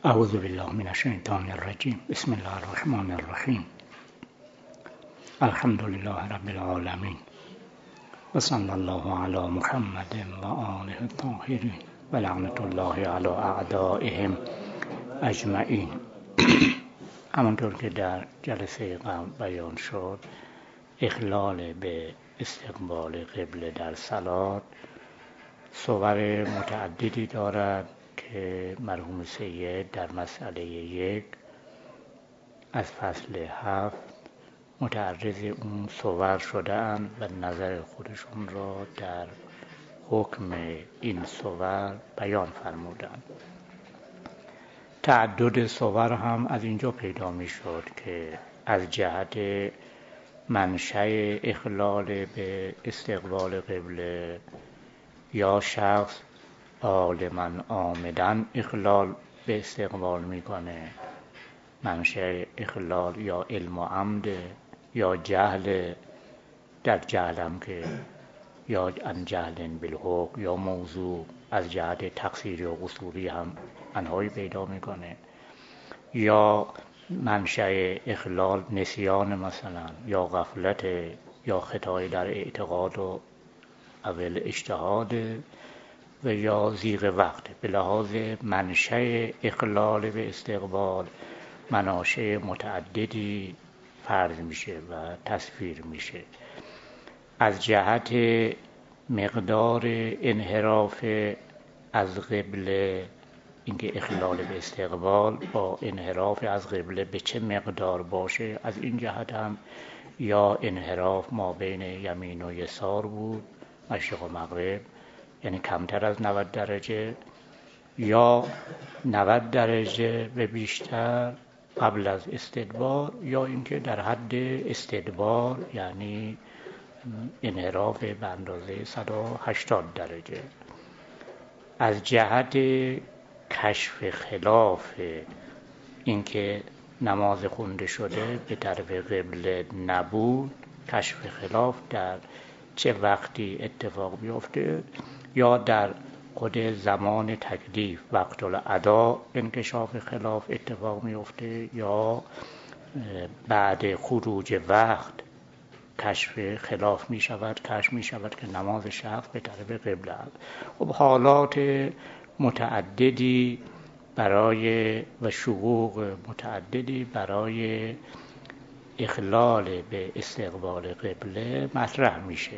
اعوذ بالله من الشیطان الرجیم. بسم الله الرحمن الرحیم. الحمد لله رب العالمین و صلی الله علی محمد و آله الطاهرین و لعنت الله علی اعدائهم اجمعین. همانطور که در جلسه قبل بیان شد، اخلال به استقبال قبله در صلات صور متعددی دارد که مرحوم سید در مسئله 1 از فصل 7 متعرض اون صور شده‌اند و نظر خودشون را در حکم این صور بیان فرمودند. تعدد صور هم از اینجا پیدا می شد که از جهت منشأ اخلال به استقبال قبله یا شخص عالماً عامداً اخلال به استقبال میکنه، منشأ اخلال یا علم و عمد یا جهل، در جهلم که یا ان جهل بالحکم یا موضوع از جهت تقصیری و قصوری هم انهایی پیدا میکنه، یا منشأ اخلال نسیان مثلا یا غفلت یا خطای در اعتقاد و اول اجتهاد و یا زیغ وقت. به لحاظ منشأ اخلال به استقبال مناشأ متعددی فرض میشه و تصویر میشه. از جهت مقدار انحراف از قبله، اینکه اخلال به استقبال با انحراف از قبله به چه مقدار باشه، از این جهت هم یا انحراف ما بین یمین و یسار بود، مشرق و مغرب، یعنی کمتر از 90 درجه، یا 90 درجه و بیشتر قبل از استدبار، یا اینکه در حد استدبار یعنی انحراف به اندازه 180 درجه. از جهت کشف خلاف، اینکه نماز خونده شده به طرف قبله نبود، کشف خلاف در چه وقتی اتفاق بیفته، یا در خود زمان تکلیف وقت الادا انکشاف خلاف اتفاق میفته، یا بعد خروج وقت کشف خلاف می شود، کشف می شود که نماز شخص به طرف قبله است. خب حالات متعددی برای و شقوق متعددی برای اخلال به استقبال قبله مطرح میشه،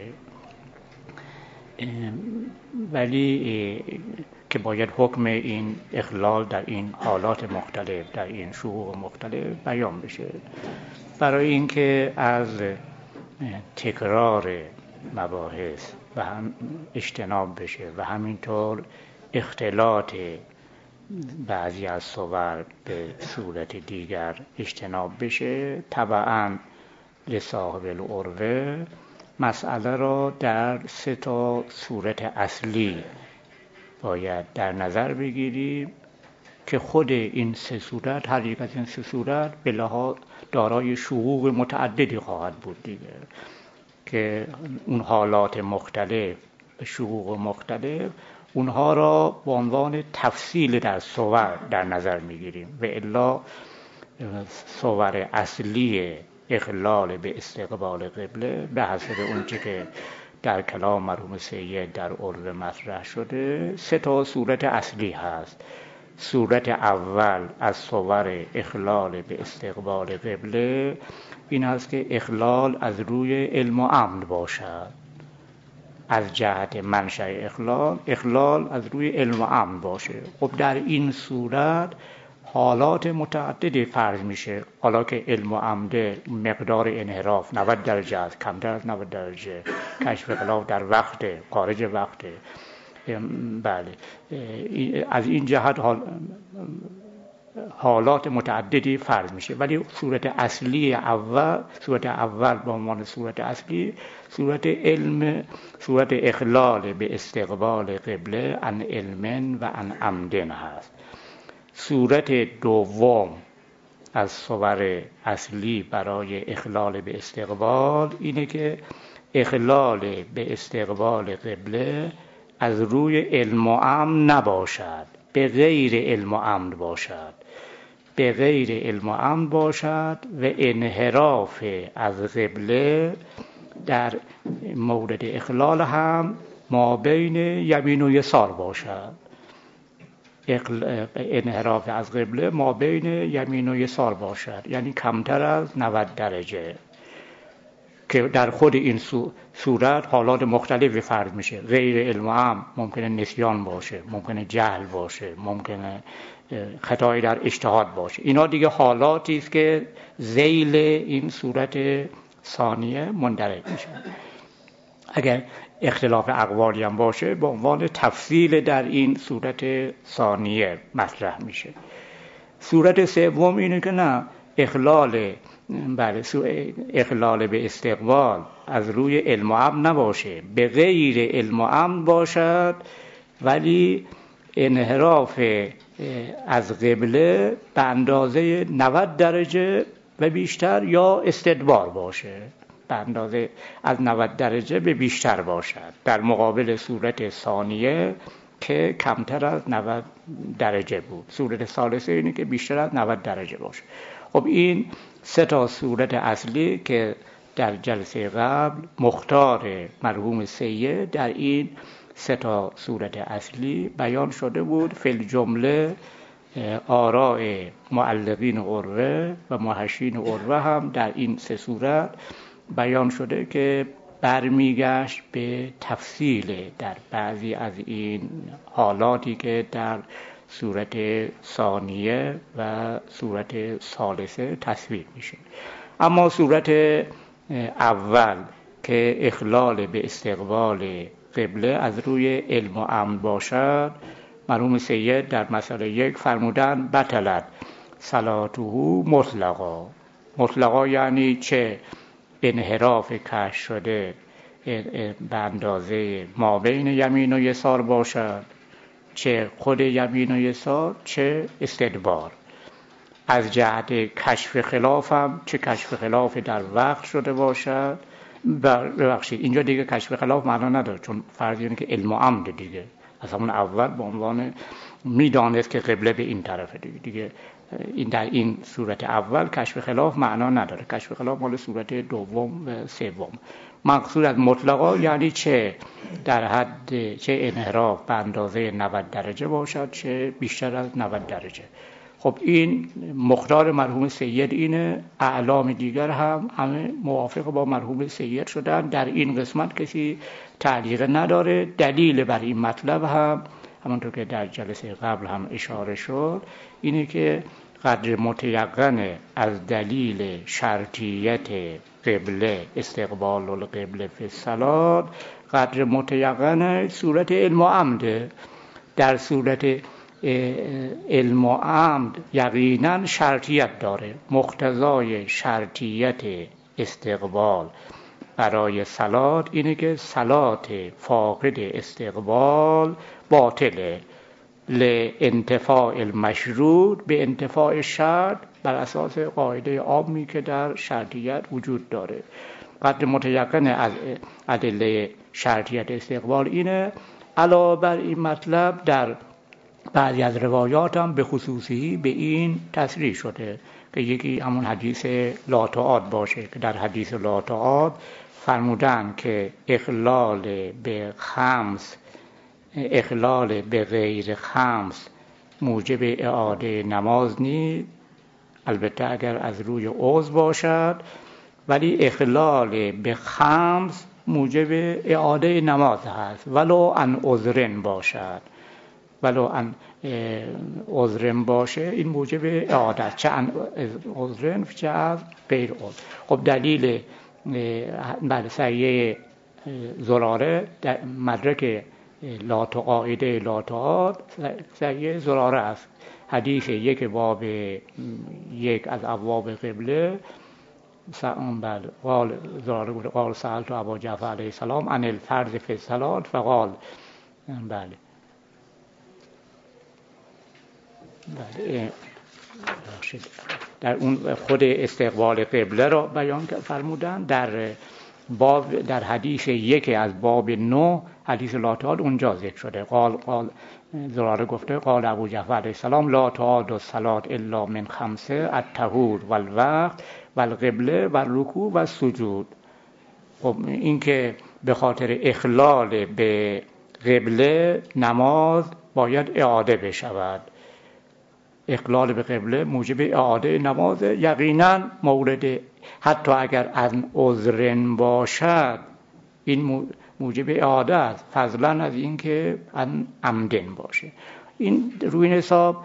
ولی که باید حکم این اخلال در این حالات مختلف، در این شقوق مختلف بیان بشه. برای اینکه از تکرار مباحث و هم اجتناب بشه و همینطور اختلاط بعضی از صور به صورت دیگر اجتناب بشه، طبعاً لصاحب العروة مسئله را در 3 صورت اصلی باید در نظر بگیریم که خود این 3 صورت، هر یک از این 3 صورت به لحاظ دارای شقوق متعددی خواهد بود دیگه، که اون حالات مختلف، شقوق مختلف، اونها را به عنوان تفصیل در صور در نظر میگیریم و الا صور اصلی اخلال به استقبال قبله به حسب اونچه که در کلام مرحوم سید در عروة مطرح شده 3 صورت اصلی هست. صورت اول از صور اخلال به استقبال قبله این است که اخلال از روی علم و عمد باشد. از جهت منشأ اخلال از روی علم و عمد باشه. خب در این صورت حالات متعددی فرض میشه، حالا که علم و عمد مقدار انحراف 90 درجه است، کمتر از 90 درجه، کشف خلاف در وقت، خارج وقت، بله، از این جهت حالات متعددی فرض میشه. ولی صورت اول به عنوان صورت اصلی صورت اخلال به استقبال قبله عن علم و عن عمدن هست. صورت دوم از صور اصلی برای اخلال به استقبال اینه که اخلال به استقبال قبله از روی علم و عمد نباشد، به غیر علم و امن باشد، به غیر علم و امن باشد و انحراف از قبله در مورد اخلال هم ما بین یمین و یسار باشد. انحراف از قبله ما بین یمین و یسار باشد، یعنی کمتر از 90 درجه، که در خود این صورت حالات مختلفی فرض میشه. غیر علم و امن ممکنه نسیان باشه، ممکنه جهل باشه، ممکنه خطایی در اجتهاد باشه. اینا دیگه حالاتی است که ذیل این صورت ثانیه مندرج میشه. اگر اختلاف اقوالی هم باشه به عنوان تفصیل در این صورت ثانیه مطرح میشه. صورت سوم اینه که نه، اخلال به استقبال از روی علم و امن نباشه، به غیر علم و امن باشد، ولی انحراف از قبله به اندازه 90 درجه و بیشتر یا استدبار باشه، به اندازه از 90 درجه به بیشتر باشد، در مقابل صورت ثانیه که کمتر از 90 درجه بود. صورت ثالثه اینه که بیشتر از 90 درجه باشه. خب این سه تا صورت اصلی که در جلسه قبل مختار مرحوم سید در این سه تا صورت اصلی بیان شده بود. فی الجمله آراء معلقین عروه و محشین عروه هم در این سه صورت بیان شده که برمیگشت به تفصیل در بعضی از این حالاتی که در صورت ثانیه و صورت ثالثه تصویر میشه. اما صورت اول که اخلال به استقبال قبله از روی علم و امن باشد، مرحوم سید در مسئله 1 فرمودن بطلت صلاته مطلقا. مطلقا یعنی چه انحراف کشف شده به اندازه ما بین یمین و یسار باشد، چه خود یمین و یسار، چه استدبار. از جهت کشف خلاف هم، چه کشف خلاف در وقت شده باشد. ببخشید اینجا دیگه کشف خلاف معنا نداره، چون فرض اینه که علم و امن دیگه از همون اول به عنوان میدانست که قبله به این طرفه دیگه این در این صورت اول کشف خلاف معنا نداره. کشف خلاف مال صورت دوم و سوم. مقصود از مطلقا یعنی چه در حد، چه انحراف به اندازه 90 درجه باشد، چه بیشتر از 90 درجه. خب این مختار مرحوم سید اینه. اعلام دیگر هم همه موافق با مرحوم سید شدن. در این قسمت کسی تعلیق نداره. دلیل بر این مطلب هم همونطور که در جلسه قبل هم اشاره شد اینه که قدر متیقن از دلیل شرطیت قبله، استقبال القبله فی الصلاة، قدر متیقن صورت علم و عمده. در صورت علم و عمد یقینا شرطیت داره. مقتضای شرطیت استقبال برای صلات اینه که صلات فاقد استقبال باطله، لانتفاع المشروط به انتفاع شرط، بر اساس قاعده عامی که در شرطیت وجود داره. قدر متیقن از ادله شرطیت استقبال اینه. علاوه بر این مطلب در بعضی از روایات هم به خصوصی به این تصریح شده که یکی همون حدیث لاتعاد باشه که در حدیث لاتعاد فرمودن که اخلال به غیر خمس موجب اعاده نماز نیست، البته اگر از روی عضو باشد، ولی اخلال به خمس موجب اعاده نماز هست ولو ان عذرن باشد. ولو ان عذرن باشه این موجب اعاده است، چه ان عذرن چه از غیر عذر. خب دلیل بر صحیح زراره در مدرک قاعده لاتعاد صحیح زراره است. حدیث باب یک از ابواب قبله قال زراره بود قال سألت ابا جعفر علیه السلام عن الفرض فی الصلاة فقال در اون خود استقبال قبله را بیان فرمودن. در باب در حدیث یک از باب 9 حدیث لا تعاد اونجا ذکر شده. قال زراره گفته قال ابو جعفر علیه السلام لا تعاد الصلاة الا من خمسه الطهور والوقت والقبله والرکوع والسجود. خب این که به خاطر اخلال به قبله نماز باید اعاده بشود. اخلال به قبله موجب اعاده نماز یقینا مورد، حتی اگر از عذر باشد این موجب اعاده است، فضلا از این که ان عمدن باشه. این روی این حساب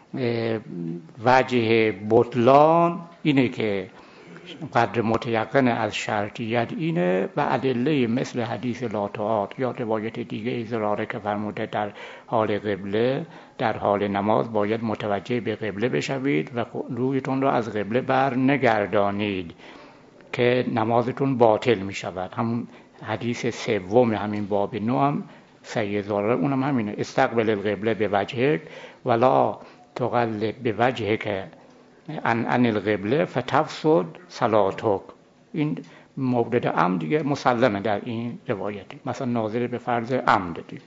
وجه بطلان اینه که قدر متیقن از شرطیت اینه و ادله مثل حدیث لا تعاد یا روایت دیگه زراره که فرموده در حال قبله، در حال نماز باید متوجه به قبله بشوید و رویتون رو از قبله بر نگردانید که نمازتون باطل می شود. همون حدیث سوم همین باب 9 هم سید زراره اونم همینه، استقبل القبله به وجهک ولا تقلب به وجهک عن القبله فتفسد صلاتک. این مورد عمد دیگه مسلمه در این روایت، مثلا ناظر به فرض عمد دیگه.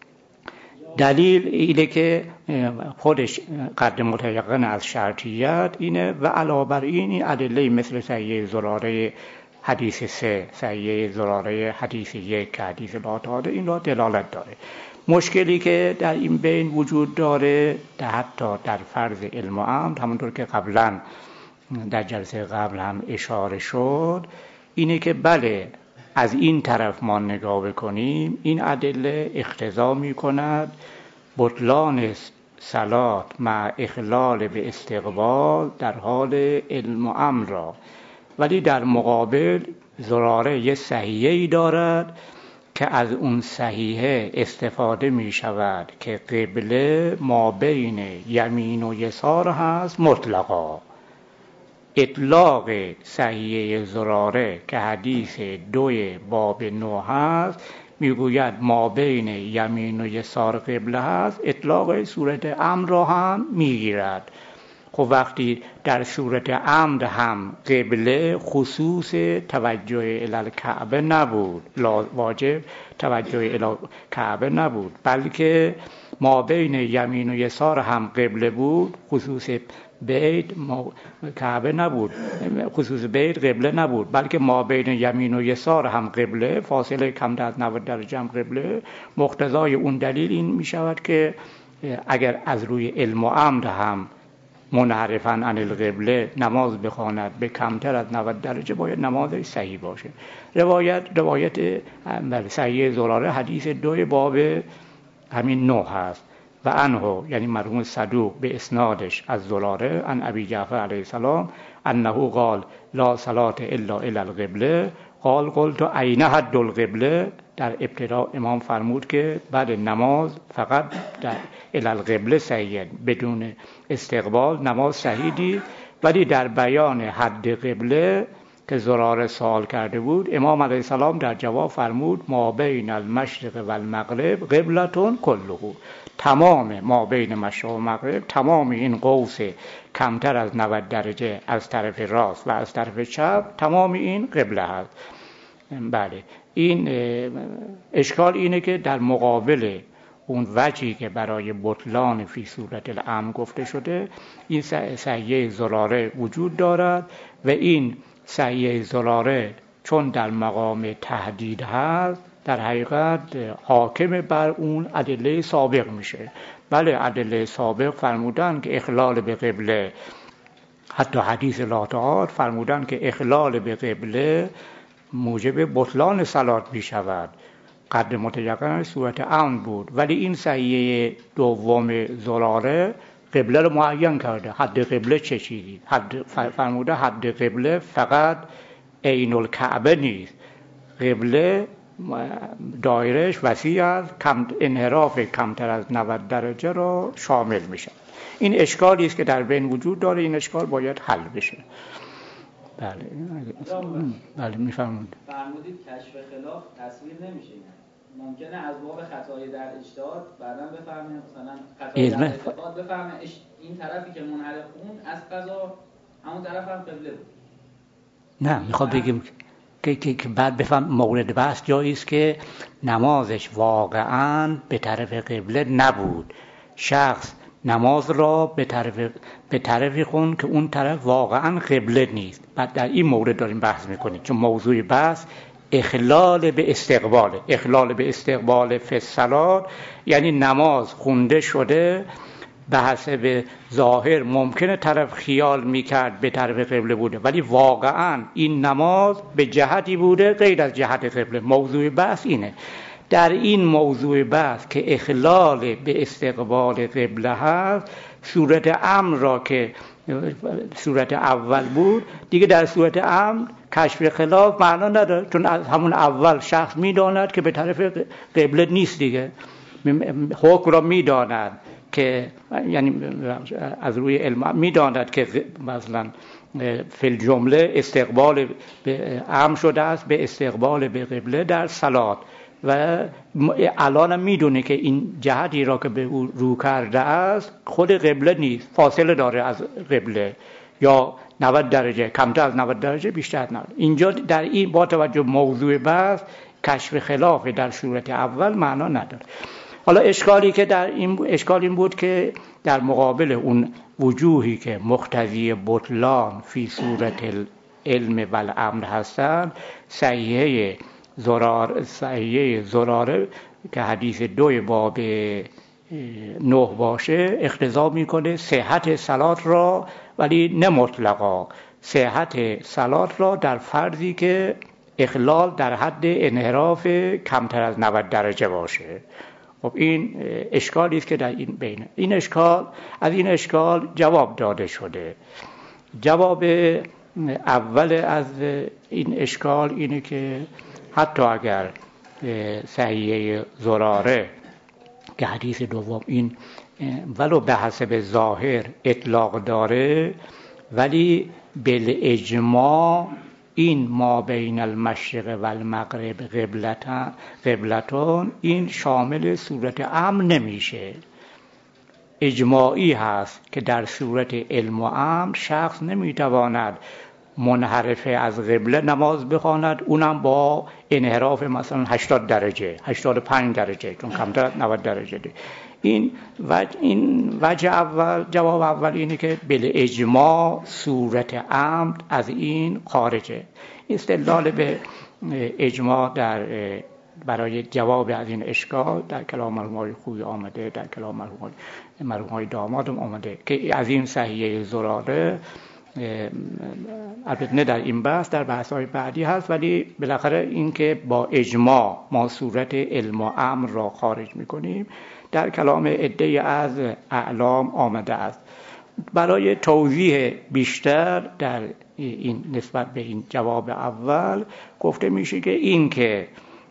دلیل اینه که خودش قدر متیقن از شرطیت اینه و علاوه بر این ادله مثل صحیح زراره حدیث 3، صحیح زراره حدیث 1 که حدیث لا تعاد این را دلالت داره. مشکلی که در این بین وجود داره حتی در فرض علم و عمد، همونطور که قبلا در جلسه قبل هم اشاره شد، اینه که بله از این طرف ما نگاه بکنیم این ادله اقتضا می کند بطلان صلات مع اخلال به استقبال در حال علم و عمد را، ولی در مقابل زراره یه صحیحه‌ای دارد که از اون صحیحه استفاده می شود که قبله ما بین یمین و یسار هست مطلقا. اطلاق صحیحه زراره که حدیث 2 باب 9 هست میگوید ما بین یمین و یسار قبله هست، اطلاق صورت امر را هم میگیرد. خب وقتی در صورت عمد هم قبله خصوص توجه الی الکعبه نبود، واجب توجه الی کعبه نبود، بلکه ما بین یمین و یسار هم قبله بود، خصوص بیت کعبه نبود، خصوص بیت قبله نبود، بلکه ما بین یمین و یسار هم قبله، فاصله کمتر از 90 درجه هم قبله. مقتضای اون دلیل این می شود که اگر از روی علم و عمد هم منحرفاً عن القبله نماز بخواند به کمتر از 90 درجه باید نمازش صحیح باشه. روایت صحیح زراره حدیث 2 باب همین 9 هست و عنه یعنی مرحوم صدوق به اسنادش از زراره عن ابی جعفر علیه السلام انه قال لا صلاة الا الی القبله قال قلت اين حد القبله. در ابتدا امام فرمود که بعد نماز فقط در الی القبله صحیح، بدون استقبال نماز صحیحی، ولی در بیان حد قبله که زراره سوال کرده بود امام علیه السلام در جواب فرمود ما بین المشرق و المغرب قبلتون کله، تمام ما بین مشرق و مغرب، تمام این قوس کمتر از 90 درجه از طرف راست و از طرف چپ، تمام این قبله هست. بله این اشکال اینه که در مقابل اون وجهی که برای بطلان فی صورت الامر گفته شده این صحیحه زراره وجود دارد و این صحیحه زراره چون در مقام تهدید هست در حقیقت حاکم بر اون ادله سابق میشه. بله ادله سابق فرمودن که اخلال به قبله، حتی حدیث لا تعاد فرمودن که اخلال به قبله موجب بطلان صلات می شود، قدر متیقن صورت امر بود، ولی این صحیحه دوم زراره قبله رو معین کرده. حد قبله چه چیزی؟ فرموده حد قبله فقط عین الکعبه نیست، قبله دایرش وسیع است، انحراف کمتر از 90 درجه را شامل میشه. این اشکالی است که در بین وجود داره، این اشکال باید حل بشه. بله میفرمایید. فرمودید کشف خلاف تصویر نمیشه، ممکنه از باب خطای در اجتهاد بعداً بفهمه، مثلا خطای در اعتقاد بفهمه این طرفی که منحرف اون از قضا همون طرف هم قبله بود. نه میخوام بگیم که بعد بفهم مورد بحث جایی است که نمازش واقعاً به طرف قبله نبود. شخص نماز را به طرفی خوند که اون طرف واقعاً قبله نیست. بعد در این مورد داریم بحث میکنیم، چون موضوع بحث اخلال به استقباله. اخلال به استقبال فی الصلاة یعنی نماز خونده شده، به حسب ظاهر ممکنه طرف خیال میکرد به طرف قبله بوده، ولی واقعا این نماز به جهتی بوده غیر از جهت قبله. موضوع بحث اینه. در این موضوع بحث که اخلال به استقبال قبله هست، صورت امر را که صورت اول بود دیگه در صورت امر کشف خلاف معنا نداره، چون از همون اول شخص میداند که به طرف قبله نیست دیگه، حکم را میداند که یعنی از روی علم میداند که مثلا فی الجمله استقبال به امر شده است به استقبال به قبله در صلات، و الان میدونه که این جهتی را که به او رو کرده است خود قبله نیست، فاصله داره از قبله، یا 90 درجه، کمتر از 90 درجه، بیشتر از 90. اینجا در این با توجه موضوع بحث کشف خلاف در صورت اول معنا نداره. حالا اشکالی که در این اشکال این بود که در مقابل اون وجوهی که مقتضی بطلان فی صورت العلم و الامر هستند، صحیحه زراره که حدیث 2 باب 9 باشه اقتضا میکنه صحت صلات را، ولی نه مطلقا، صحت صلات را در فرضی که اخلال در حد انحراف کمتر از 90 درجه باشه. خب این اشکالی است که در این بین این اشکال جواب داده شده. جواب اول از این اشکال اینه که حتی اگر صحیحه زراره که حدیث دوم این ولو به حسب ظاهر اطلاق داره، ولی بالاجماع این ما بین المشرق و المغرب قبلتان این شامل صورت امر نمیشه. اجماعی هست که در صورت علم و امر شخص نمیتواند منحرف از قبله نماز بخواند، اونم با انحراف مثلا 80 درجه 85 درجه، چون کمتر از 90 درجه ده. این وجه اول، جواب اول اینه که بالاجماع صورت امر از این خارجه. استدلال به اجماع برای جواب از این اشکال در کلام مرحوم خویی آمده، در کلام مرحوم دامادم آمده که از این صحیحه زراره، البته نه در این بحث، در بحث‌های بعدی هست، ولی بالاخره این که با اجماع ما صورت علم و امر را خارج می‌کنیم در کلام عده از اعلام آمده است. برای توضیح بیشتر در این نسبت به این جواب اول گفته میشه که این که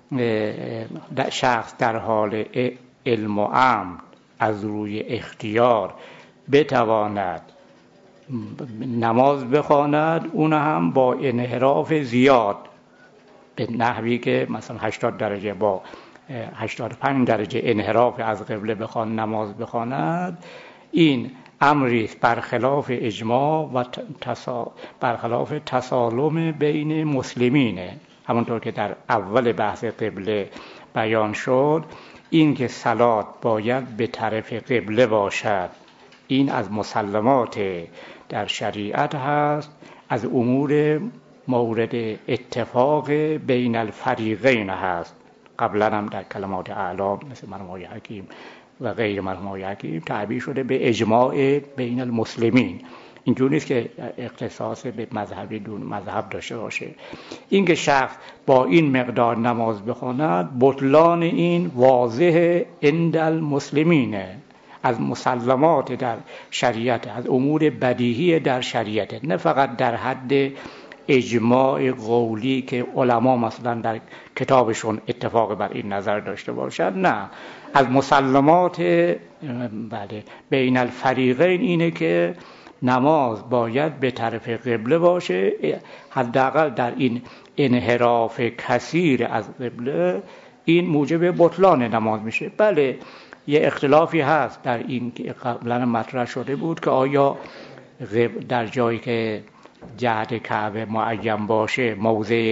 شخص در حال علم و امر از روی اختیار بتواند نماز بخواند، اون هم با انحراف زیاد به نحوی که مثلا 80 درجه با 85 درجه انحراف از قبله نماز بخواند، این امری برخلاف اجماع و برخلاف تسالم بین مسلمینه. همونطور که در اول بحث قبله بیان شد، این که صلات باید به طرف قبله باشد، این از مسلمات در شریعت هست، از امور مورد اتفاق بین الفریقین هست. قبلا هم در کلمات اعلام مثل مرحوم حکیم و غیر مرحوم حکیم تعبیر شده به اجماع بین المسلمین. اینجور نیست که اختصاص به مذهبی دون مذهب داشته باشه. اینکه شخص با این مقدار نماز بخواند، بطلان این واضح عند المسلمینه، از مسلمات در شریعت، از امور بدیهی در شریعت، نه فقط در حد اجماع قولی که علما مثلا در کتابشون اتفاق بر این نظر داشته باشد، نه، از مسلمات بین الفریقین اینه که نماز باید به طرف قبله باشه، حداقل در این انحراف کثیر از قبله این موجب بطلان نماز میشه. بله یه اختلافی هست در این که قبلا مطرح شده بود که آیا در جایی که جهت کعبه معین باشه موضع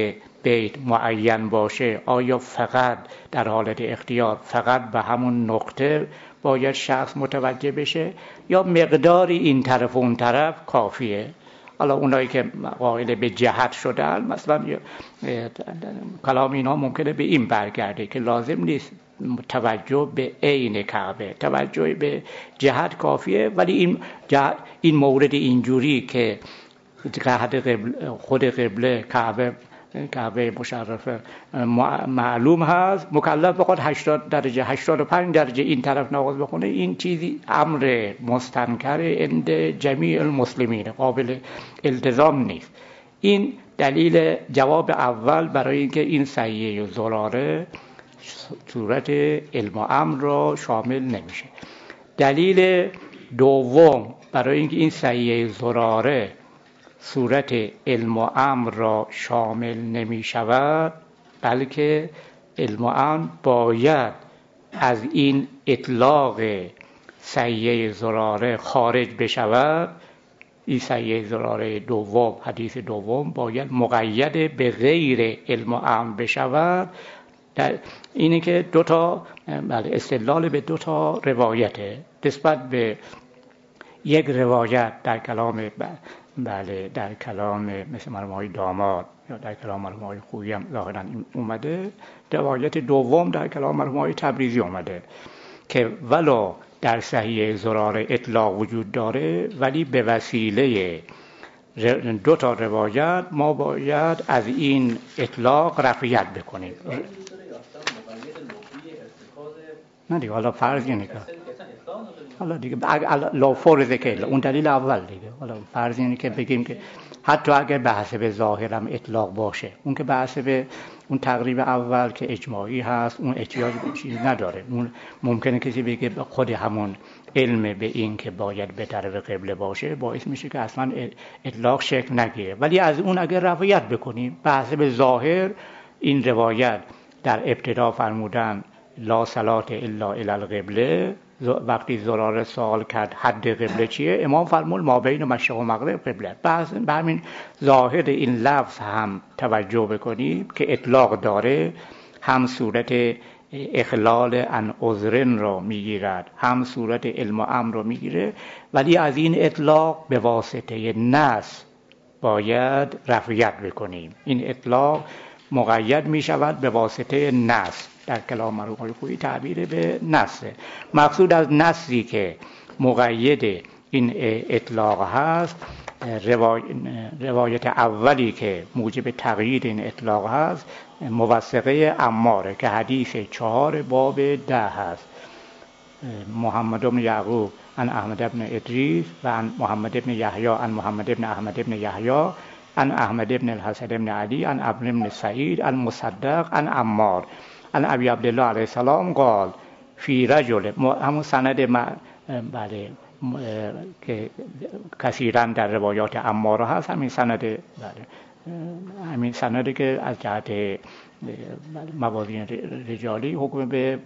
بیت معین باشه، آیا فقط در حالت اختیار فقط به همون نقطه باید شخص متوجه بشه یا مقداری این طرف و اون طرف کافیه؟ حالا اونایی که قائل به جهت شدن مثلا کلام اینا ممکنه به این برگرده که لازم نیست توجه به عین کعبه، توجه به جهت کافیه، ولی این مورد اینجوری که خود قبله کعبه مشرفه معلوم هست، مکلف بخواد 80 درجه 85 درجه این طرف نماز بخونه، این چیزی امر مستنکر عند جمیع المسلمین، قابل التزام نیست. این دلیل جواب اول برای اینکه این سیه زراره صورت علم و امر را شامل نمیشه. دلیل دوم برای اینکه این سیه زراره صورت علم و امر را شامل نمی شود، بلکه علم و امر باید از این اطلاق سیه زراره خارج بشود. این سیه زراره دوم، حدیث دوم، باید مقید به غیر علم و امر بشود. اینه که استدلال به دو تا روایته نسبت به یک روایت در کلام در کلام مثل مرحوم داماد یا در کلام مرحوم خویی هم ظاهراً اومده، روایت دوم در کلام مرحوم تبریزی اومده که ولو در صحیح زراره اطلاق وجود داره، ولی به وسیله دو تا روایت ما باید از این اطلاق رفعیت بکنیم. نه دیگه، حالا فرض اینه که حالا دیگه لا فرض که اون دلیل اول دیگه، حالا فرض اینه که بگیم که حتی اگر به حسب ظاهرم اطلاق باشه، اون که به حسب اون تقریب اول که اجماعی هست اون احتیاج به چیز نداره. اون ممکنه کسی بگه خود همون علم به این که باید به طرف قبله باشه باعث میشه که اصلا اطلاق شکل نگیره، ولی از اون اگر رفعیت بکنیم به حسب ظاهر، این روایت در ابتدا فرمودن لا صلاة الا الی القبله، وقتی زراره سوال کرد حد قبله چیه، امام فرمود ما بین مشرق و مغرب قبله. به همین ظاهر این لفظ هم توجه بکنیم که اطلاق داره، هم صورت اخلال عن عذرن رو میگیرد، هم صورت علم و امر رو میگیره، ولی از این اطلاق به واسطه نص باید رفعیت بکنیم. این اطلاق مقید می شود به واسطه نص. در کلام مرحوم خویی تعبیر به نصه. مقصود از نصی که مقید این اطلاق هست، روایت اولی که موجب تقیید این اطلاق هست موثقه عماره که حدیث 4 باب 10 هست. محمد بن یعقوب عن احمد بن ادریس و عن محمد بن یحیی عن محمد بن احمد بن یحیی عن احمد بن الحسن بن علی عن ابن بن سعید عن مصدق عن عمار عن ابی عبدالله علیه السلام قال فی رجل، همون سند بله که کثیرا در روایات عمار هست، همین سند بله همین سندی که از جهت موازین رجالی حکم به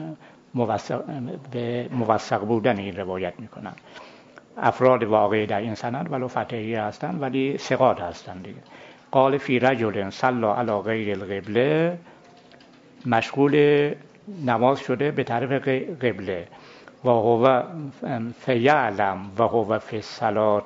موثق بودن این روایت میکنن. افراد واقعی در این سند ولو فتحی هستند ولی ثقات هستند دیگه. قال فی رجل صلی علی غیر القبله، مشغول نماز شده به طرف قبله، و هو فیعلم و هو فی الصلاة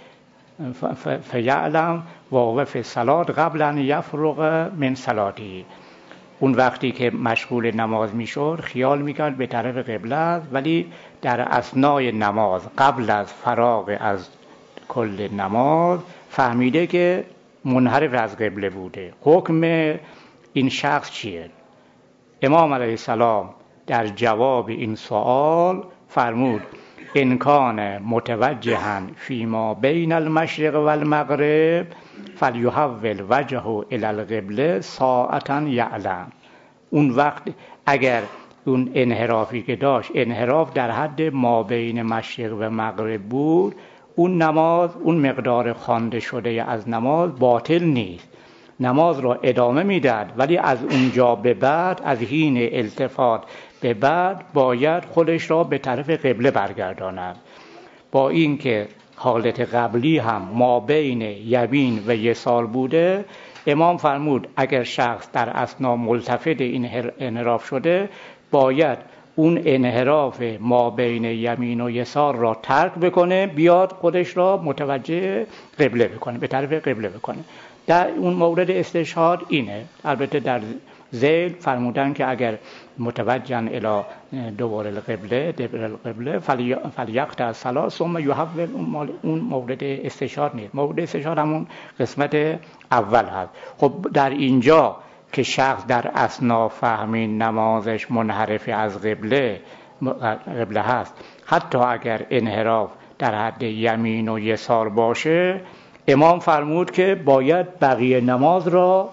فیعلم و هو فی الصلاة قبل ان یفرغ من صلاته. اون وقتی که مشغول نماز میشد خیال میکرد به طرف قبله است، ولی در اثنای نماز قبل از فراغ از کل نماز فهمیده که منحرف از قبله بوده. حکم این شخص چیه؟ امام علیه السلام در جواب این سوال فرمود ان کان متوجها فیما بین المشرق و المغرب فلیحول وجهه الی القبله ساعتا یعلم. اون وقت اگر اون انحرافی که داشت انحراف در حد ما بین مشرق و مغرب بود، اون نماز، اون مقدار خوانده شده از نماز باطل نیست، نماز را ادامه میداد، ولی از اونجا به بعد، از حین التفات به بعد باید خودش را به طرف قبله برگرداند. با این که حالت قبلی هم ما بین یمین و یسار بوده، امام فرمود اگر شخص در اثنا ملتفت این انحراف شده باید اون انحراف ما بین یمین و یسار را ترک بکنه، بیاد خودش را متوجه قبله بکنه، به طرف قبله بکنه. در اون مورد استشهاد اینه. البته در ذیل فرمودن که اگر متوجهن الی دوباره القبله فلیقطع الصلاة ثم یحول، اون مورد استشهاد نیست. مورد استشهاد همون قسمت اول هست. خب در اینجا که شخص در اثنا فهمین نمازش منحرف از قبله هست، حتی اگر انحراف در حد یمین و یسار باشه، امام فرمود که باید بقیه نماز را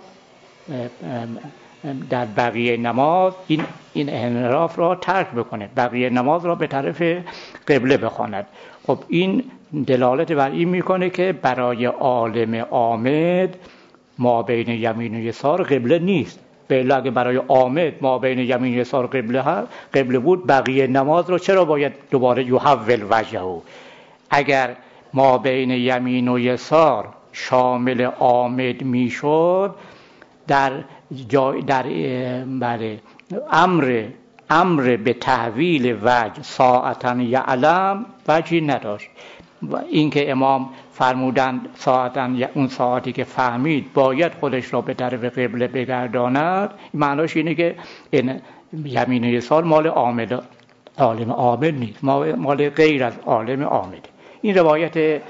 در بقیه نماز این انحراف را ترک بکنه، بقیه نماز را به طرف قبله بخواند. خب این دلالت بر این میکنه که برای عالم عامد ما بین یمین و یسار قبله نیست. بله اگه برای عامد ما بین یمین و یسار قبله بود، بقیه نماز را چرا باید دوباره یحول وجهه؟ اگر ما بین یمین و یسار شامل عامد میشد، در امر به تحویل وجه ساعتا یعلم وجهی نداشت. اینکه امام فرمودن ساعتا، اون ساعتی که فهمید باید خودش را به طرف قبله بگرداند، معناش اینه که یمین و یسار مال عالم عامد نیست، مال غیر از عالم عامد. این روایت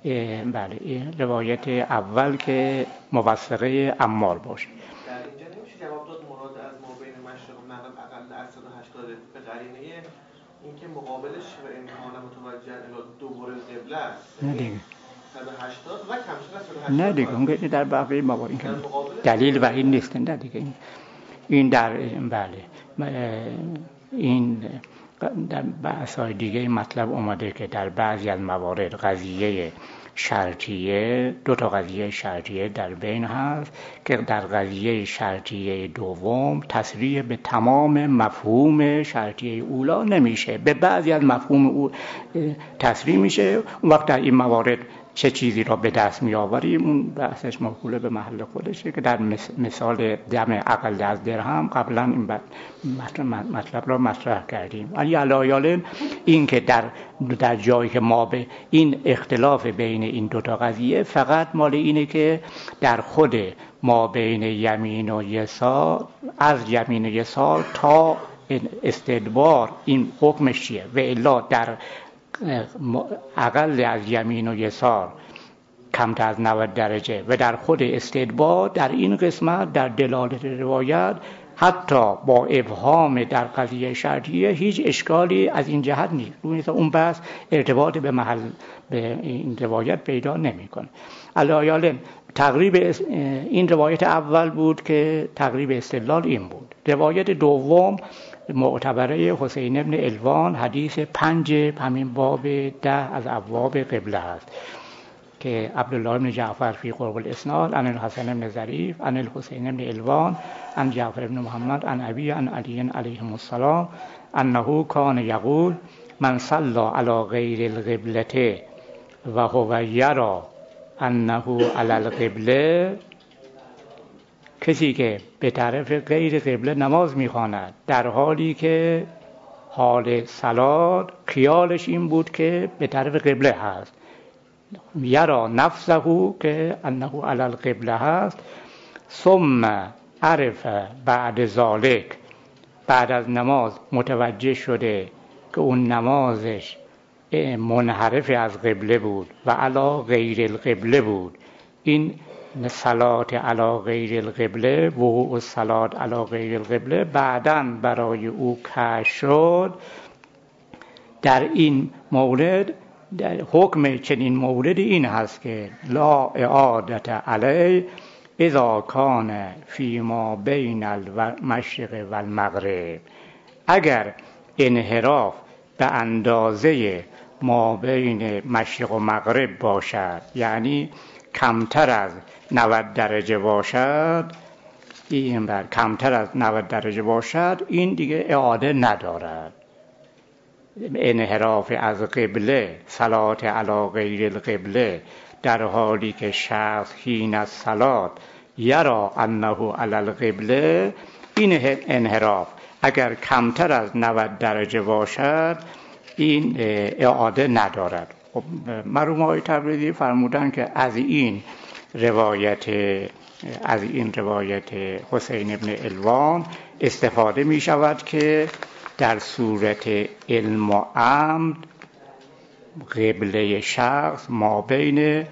روایت اول که موثقه عمار باشه. در اینجا نمیشه جواب داد مراد از ما بین مشرق و مغرب اقل از 180 به قرینه اینکه مقابلش و امکان متوجه الی دوباره قبله است. نه دیگه 180 و کمتر از 180. نه دیگه اون در بقیه موارد دلیل و این نیست. نه دیگه این در این در بحث‌های دیگه مطلب اومده که در بعضی از موارد قضیه شرطیه، دو تا قضیه شرطیه در بین هست که در قضیه شرطیه دوم تصریح به تمام مفهوم شرطیه اولا نمیشه، به بعضی از مفهوم او تصریح میشه. اون وقت در این موارد چه چیزی را به دست می آوریم اون بحثش موکول به محل خودشه که در مثال دم اقل از درهم قبلا این مطلب را مطرح کردیم. ولی علایالم این که در جایی که ما به این اختلاف بین این دوتا قضیه فقط مال اینه که در خود ما بین یمین و یسار، از یمین و یسار تا استدبار این حکمش چیه، و الا در اقل از یمین و یسار کمتر از 90 درجه و در خود استدبار، در این قسمت در دلالت روایت حتی با ابهام در قضیه شرطیه هیچ اشکالی از این جهت نیست. اون بحث ارتباط به محل به این روایت پیدا نمیکنه. علی‌العالم تقریب این روایت اول بود که تقریب استدلال این بود. روایت دوم معتبره حسین ابن الوان، حدیث 5 همین باب 10 از ابواب قبله است که عبدالله بن جعفر فی قرب الاسناد عن الحسن بن ظریف عن الحسین بن الوان عن جعفر بن محمد عن ابی عن علی علیهم السلام انه کان یقول من صلی علی غیر القبلة و هو یرى انه علی القبلة، کسی که به طرف غیر قبله نماز میخواند در حالی که حال صلات خیالش این بود که به طرف قبله هست، یرا نفسه که انه علی القبله هست، ثم عرف بعد ذالک، بعد از نماز متوجه شده که اون نمازش منحرف از قبله بود و علی غیر القبله بود. این صلات علی غیر القبله، وقوع الصلات علی غیر القبله بعداً برای او کشف شد. در این مورد در حکم چنین موردی این هست که لا اعادت علی اذا کان فی ما بین المشرق و المغرب، اگر انحراف به اندازه ما بین مشرق و مغرب باشد، یعنی کمتر از 90 درجه باشد، کمتر از 90 درجه باشد، این دیگه اعاده ندارد. انحراف از قبله، صلات علی غیر القبله، در حالی که شخص حین از صلات یرا انه علی القبله، این انحراف اگر کمتر از 90 درجه باشد این اعاده ندارد. خب مرحوم آقای تبریزی فرمودن که از این روایت حسین ابن الوان استفاده می شود که در صورت علم و عمد قبله شخص ما بین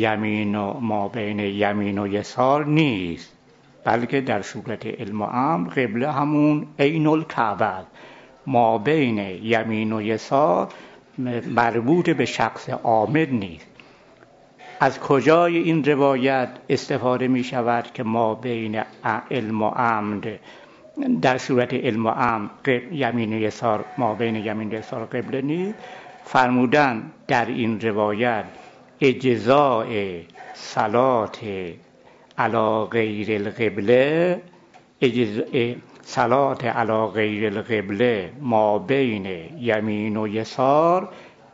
یمین و یسار نیست، بلکه در صورت علم و عمد قبله همون عین الکعبه، ما بین یمین و یسار مربوط به شخص عامد نیست. از کجای این روایت استفاده می شود که ما بین علم و عمد، در صورت علم و عمد یمین و یسار، ما بین یمین و یسار قبله نیست؟ فرمودن در این روایت اجزاء صلات علی غیر القبله، صلات علی غیر القبله ما بین یمین و یسار،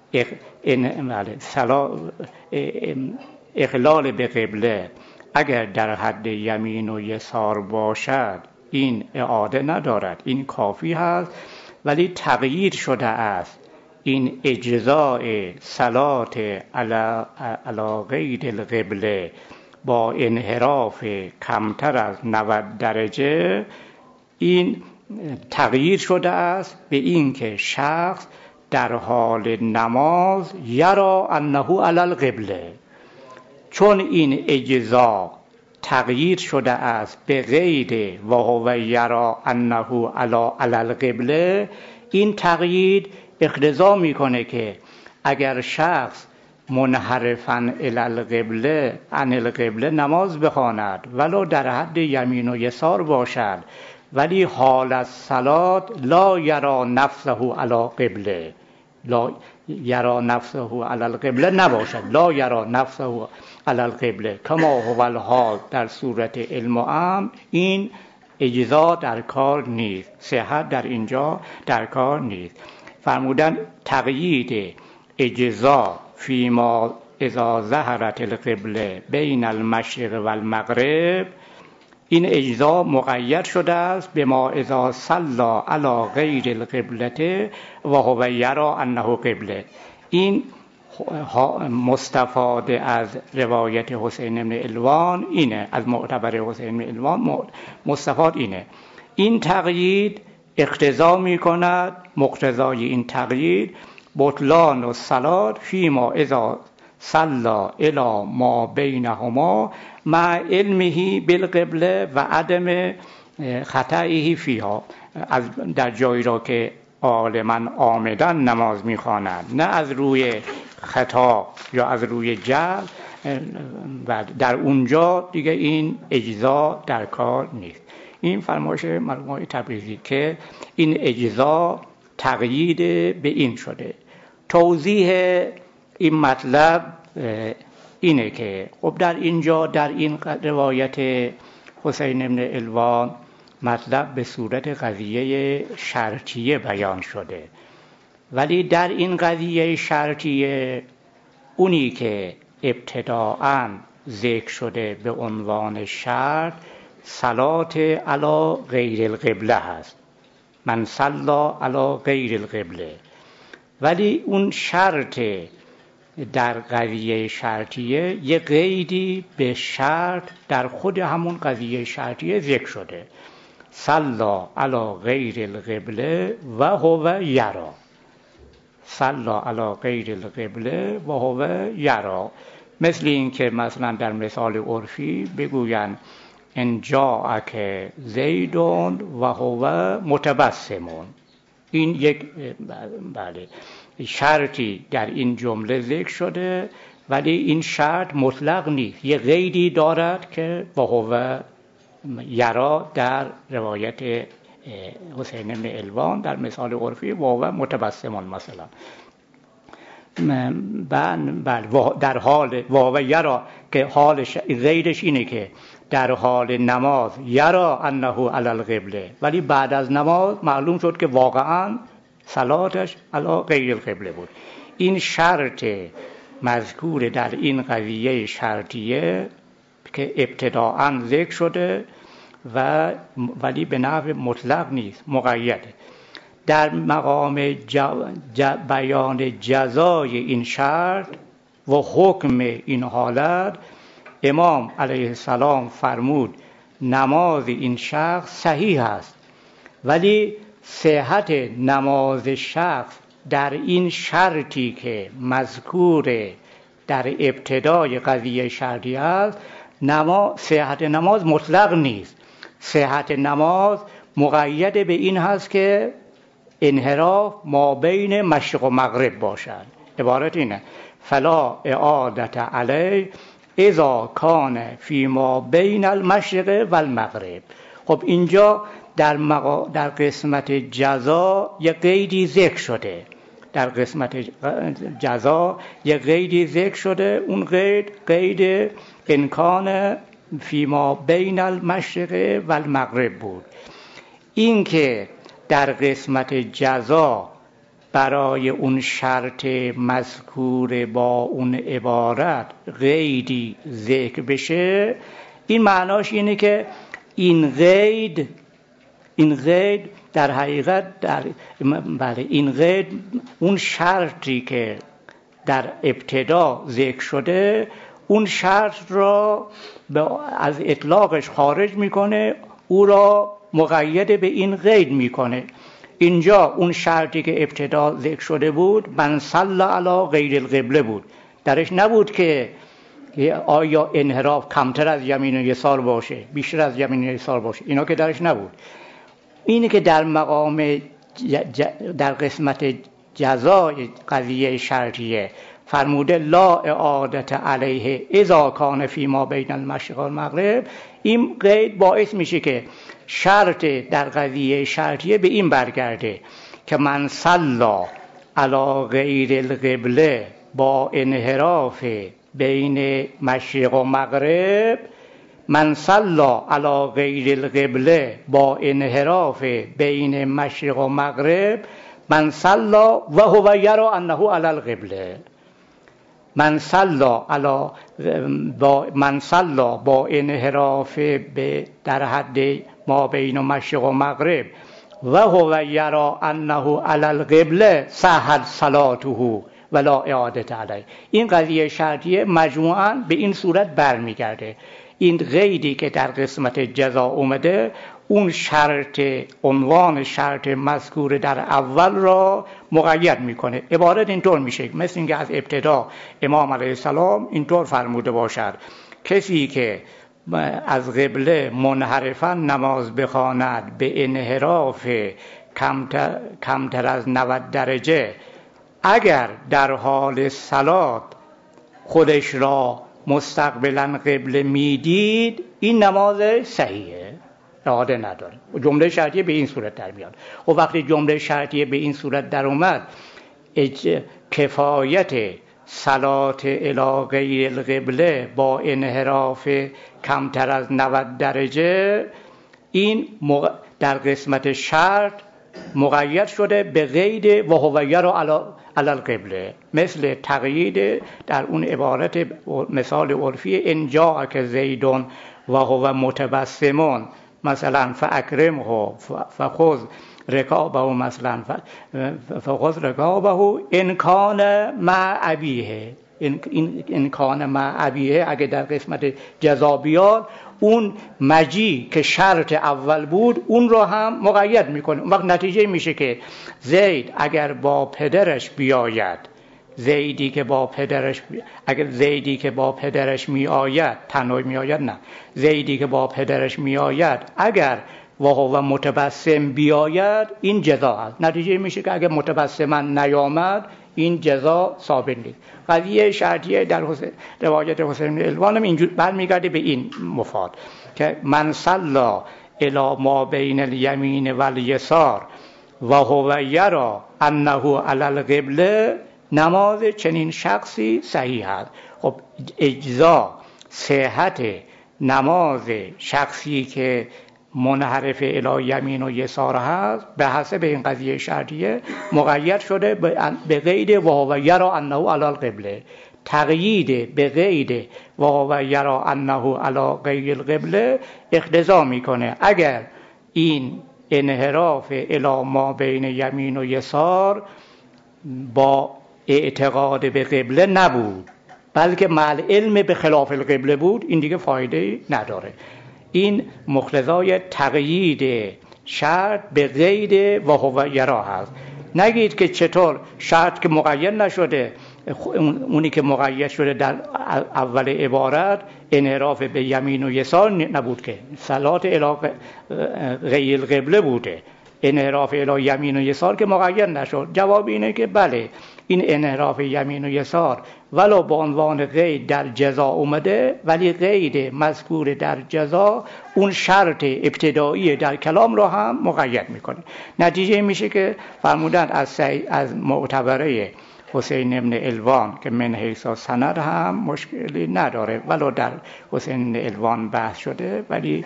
اخلال به قبله اگر در حد یمین و یسار باشد این اعاده ندارد، این کافی هست. ولی تغییر شده است این اجزاء صلات علی غیر القبله با انحراف کمتر از 90 درجه، این تغییر شده است به این که شخص در حال نماز یرا انه علی القبله، چون این اجزا تغییر شده است به قید و هو یرا انه علی القبله، این تغییر اقتضا میکنه که اگر شخص منحرفاً الی القبله عن القبله نماز بخواند ولو در حد یمین و یسار باشد، ولی حال الصلات لا یرا نفسه علی قبله، لا یرا نفسه علی القبله نباشد، لا یرا نفسه علی القبله کما هو الحال در صورت علم و عمد، این اجزا در کار نیست، صحت در اینجا در کار نیست. فرمودن تقیید اجزا فیما اذا ظهرت القبله بین المشرق و المغرب، این اجزا مقید شده است به ما اذا صلی علی غیر القبله و هو یرا انه قبله. این مستفاده از روایت حسین بن الوان اینه، از معتبر حسین بن الوان مستفاد اینه. این تقیید اقتضا می کند، مقتضای این تقیید بطلان و صلات فیما اذا صلی الی ما بینهما مع علمه بالقبله و عدم خطئه فیها، در جایی را که عالما عامدن نماز می‌خوانند، نه از روی خطا یا از روی جهل، و در اونجا دیگه این اجزا در کار نیست. این فرمایش مرحوم تبریزی که این اجزا تقیید به این شده. توضیح این مطلب اینه که خب در اینجا در این روایت حسین بن الوان مطلب به صورت قضیه شرطیه بیان شده، ولی در این قضیه شرطیه اونی که ابتداءً ذکر شده به عنوان شرط صلات علی غیر القبله هست، من صلی علی غیر القبله، ولی اون شرط در قضیه شرطیه یه قیدی به شرط در خود همون قضیه شرطیه ذکر شده، صلی علی غیر القبله و هو یرا، صلی علی غیر القبله و هو یرا. مثل این که مثلا در مثال عرفی بگوین ان جاءک زید و هو متبسم، این یک بله شرطی در این جمله ذکر شده، ولی این شرط مطلق نیست، یه قیدی دارد که و هو یرا در روایت حسین بن الوان در مثال عرفی و هو متبسم مثلا، در حال و هو یرا که حال غیرش اینه که در حال نماز یرا انه علی القبله، ولی بعد از نماز معلوم شد که واقعا صلاتش علی غیر القبله بود. این شرط مذکور در این قضیه شرطیه که ابتداءً ذکر شده ولی به نحو مطلق نیست، مقیده. در مقام بیان جزای این شرط و حکم این حالت، امام علیه السلام فرمود نماز این شخص صحیح است، ولی صحت نماز شخص در این شرطی که مذکور در ابتدای قضیه شرطی است، صحت نماز مطلق نیست. صحت نماز مقید به این هست که انحراف ما بین مشرق و مغرب باشد. عبارت اینه فلا اعادت علیه اذا کان فی ما بین المشرق و المغرب. خب اینجا در قسمت جزا یک قیدی ذکر شده، در قسمت جزا یک قیدی ذکر شده، اون قید امکان فی ما بین المشرق و المغرب بود. این که در قسمت جزا برای اون شرط مذکور با اون عبارت قیدی ذکر بشه، این معناش اینه که این قید در حقیقت این قید اون شرطی که در ابتدا ذکر شده، اون شرط را از اطلاقش خارج میکنه، او را مقید به این قید میکنه. اینجا اون شرطی که ابتدا ذکر شده بود من صلی علی غیر القبله بود، درش نبود که آیا انحراف کمتر از یمین و یسار باشه، بیشتر از یمین و یسار باشه، اینا که درش نبود. اینه که در مقام در قسمت جزای قضیه شرطیه فرموده لا اعادت علیه اذا کان فی ما بین المشرق و المغرب. این قید باعث میشه که شرط در قضیه شرطیه به این برگرده که من صلی علی غیر القبله با انحراف بین مشرق و مغرب، من صلی علی غیر القبله با انحراف بین مشرق و مغرب، من صلی و هو یرا انه علی القبله. من صلی با انحراف در حد ما بین مشرق و مغرب و هو یرا انه علی القبله صحت صلاته ولا اعاده علیه. این قضیه شرطیه مجموعاً به این صورت برمیگرده. این قیدی که در قسمت جزا اومده، اون شرط، عنوان شرط مذکور در اول را مقید میکنه. عبارت اینطور میشه مثل اینکه از ابتدا امام علیه السلام اینطور فرموده باشد کسی که از قبله منحرفاً نماز بخواند به انحراف کمتر از 90 درجه، اگر در حال صلات خودش را مستقبلا قبله میدید، این نماز صحیحه، اعاده نداره. جمله شرطیه به این صورت در میاد. و وقتی جمله شرطیه به این صورت در اومد، کفایت صلات الی غیر القبله با انحراف کمتر از 90 درجه، این در قسمت شرط مقید شده به قید و هو یرا علی القبله، مثل تقیید در اون عبارت مثال عرفی ان جاءک زید و هو متبسم مثلا فاکرمه فخذ رکابه، مثلا فخذ رکابه ان کان مع ابیه. این کان مع ابیه اگه در قسمت جزا بیاد، اون مجی که شرط اول بود اون رو هم مقید میکنه. اون وقت نتیجه میشه که زید اگر با پدرش بیاید، اگر زیدی که با پدرش میآید، تنهایی میآید نه، زیدی که با پدرش میآید اگر و متبسم بیاید، این جزا هست. نتیجه میشه که اگر متبسما نیامد، این جزا ثابت نیست. قضیه شرطیه در روایت حسین بن الوان هم اینجور برمیگرده به این مفاد که من صلی الی ما بین الیمین و الیسار و هو یرا انه علی القبله، نماز چنین شخصی صحیح است. خب اجزا، صحت نماز شخصی که منحرف الی یمین و یسار هست به حسب این قضیه شرطیه مقید شده به قید و هو یرا انه علی القبله. تقیید به قید و هو یرا انه علی غیر القبله اقتضا میکنه اگر این انحراف الی ما بین یمین و یسار با اعتقاد به قبله نبود بلکه مع علم به خلاف القبله بود، این دیگه فایده نداره. این مقتضای تقیید شرط به قید و هو یرا هست. نگید که چطور شرط که مقید نشده، اونی که مقید شده در اول عبارت انحراف به یمین و یسار نبود که صلات الی غیر القبله بوده، انحراف الی یمین و یسار که مقید نشد. جواب اینه که بله، این انحراف یمین و یسار ولو به عنوان قید در جزا اومده، ولی قید مذکور در جزا اون شرط ابتدایی در کلام رو هم مقید میکنه. نتیجه میشه که فرمودن از معتبره حسین ابن الوان که من حیث سند هم مشکلی نداره، ولو در حسین ابن الوان بحث شده ولی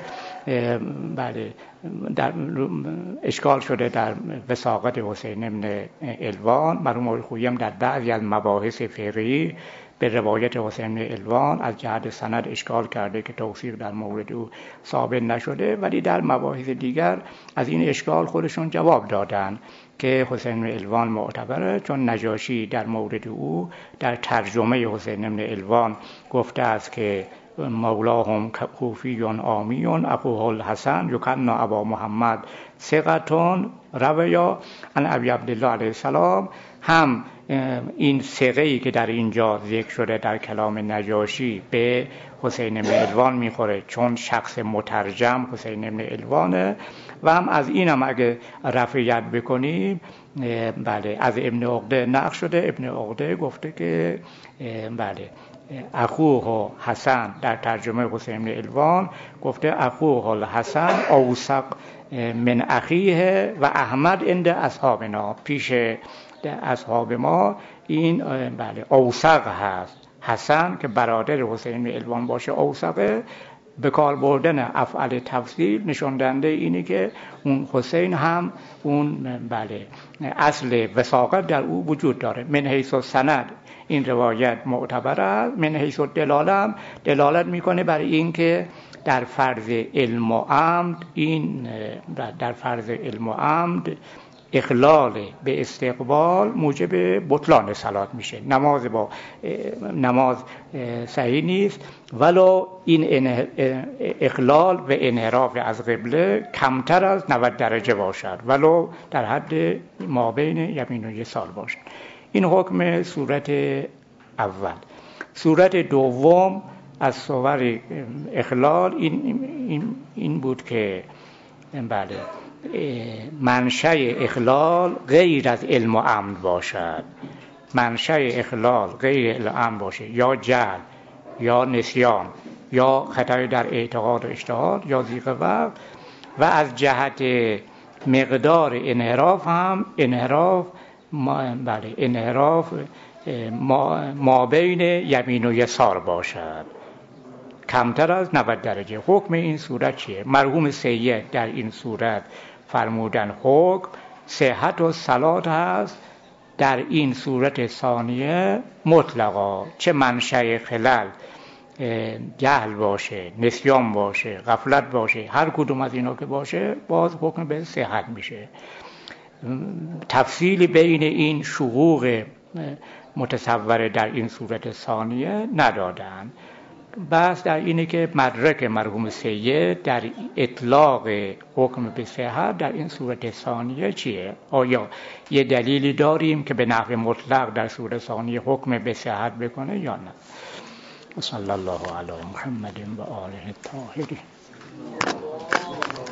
بله در اشکال شده در وثاقت حسین ابن الوان. مرحوم خویی در بعضی از مباحث فقهی به روایت حسین بن الوان از جهت سند اشکال کرده که توثیق در مورد او ثابت نشده، ولی در مباحث دیگر از این اشکال خودشون جواب دادن که حسین بن الوان معتبره، چون نجاشی در مورد او در ترجمه حسین بن الوان گفته است که مولاهم کوفی آمی اخوه الحسن یکن ابا محمد ثقتون رویا عن ابی عبدالله علیه السلام. هم این ثقه‌ای که در اینجا ذکر شده در کلام نجاشی به حسین بن الوان میخوره، چون شخص مترجم حسین بن الوانه. و هم از اینم اگه رفعیت بکنیم، بله از ابن عقده نقل شده، ابن عقده گفته که بله اخوه حسن در ترجمه حسین بن الوان گفته اخوه الحسن اوثق من اخیه و احمد عند اصحابنا، پیش اصحاب ما این بله اوثق هست. حسن که برادر حسین بن الوان باشه اوثقه. به کار بردن افعال تفضیل نشان دهنده اینه که اون حسین هم اون بله اصل وثاقت در او وجود داره. من حیث سند این روایت معتبر است، من حیث دلالت میکنه بر این که در فرض علم و عمد، این در فرض علم و عمد اخلال به استقبال موجب بطلان صلات میشه. نماز صحیح نیست ولو این اخلال و انحراف از قبله کمتر از 90 درجه باشد، ولو در حد ما بین یمین و یسار باشد. این حکم صورت اول. صورت دوم از صور اخلال این بود که بله منشأ اخلال غیر از علم و عمد باشد. منشأ اخلال غیر علم و عمد باشه، یا جهل یا نسیان یا خطای در اعتقاد و اجتهاد یا ضیق وقت. و از جهت مقدار انحراف هم انحراف ما بین یمین و یسار باشد، کمتر از 90 درجه. حکم این صورت چیه؟ مرحوم سید در این صورت فرمودن حکم صحت و صلات هست در این صورت ثانیه مطلقا، چه منشأ خلل جهل باشه، نسیان باشه، غفلت باشه، هر کدوم از اینا که باشه باز حکم به صحت میشه. تفصیلی بین این شقوق متصور در این صورت ثانیه ندادن. بحث در اینه که مدرک مرحوم سید در اطلاق حکم به صحت در این صورت ثانیه چیه؟ آیا یه دلیلی داریم که به نحو مطلق در صورت ثانیه حکم به صحت بکنه یا نه؟ صلی الله علی محمد و آله الطاهرین.